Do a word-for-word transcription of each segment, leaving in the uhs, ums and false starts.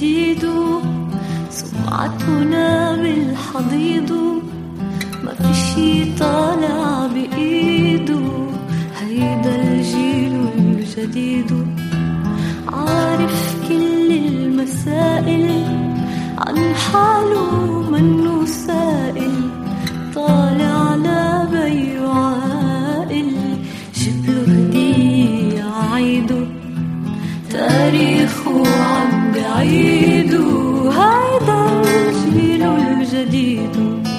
الجديد سمعتنا بالحضيض، ما في شي طالع بإيده. هيدا الجيل الجديد عارف كل المسائل، عن حاله منه سائل، طالع على بيه عائل. جبله هدية عيده، تاريخه عم بعيده. هيدا الجيل الجديد،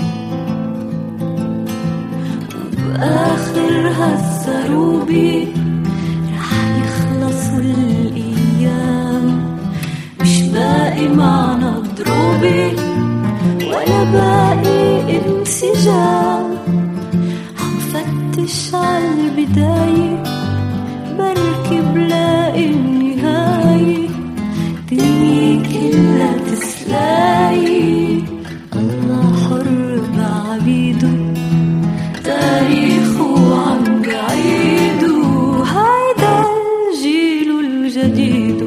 وبآخر هالسروبي رح يخلصوا الأيام. مش باقي معنا ضروبي ولا باقي انسجام. عم فتش عالبداية بركي بلاقي النهاية. دنيا كلها تسلاي، الله حر بعبيده، تاريخه عم بعيده. هيدا الجيل الجديد.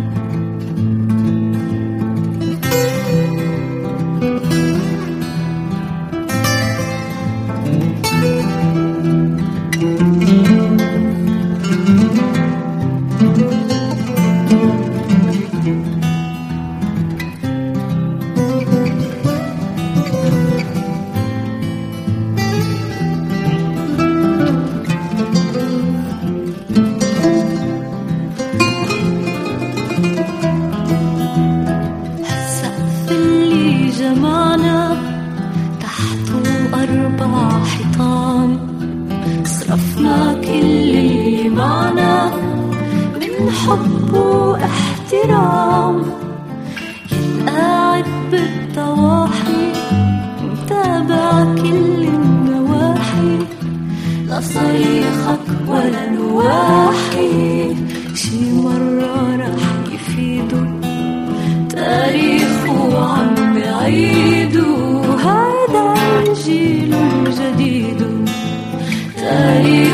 جمعنا تحته أربع حيطان، صرفنا كل اللي معنا من حب واحترام. يتقاعد بالضواحي متابع كل النواحي، لا صريخك ولا نواحي. شي مرة رح يفيده، تاريخه عم بعيده. هيدا الجيل الجديد، تاريخ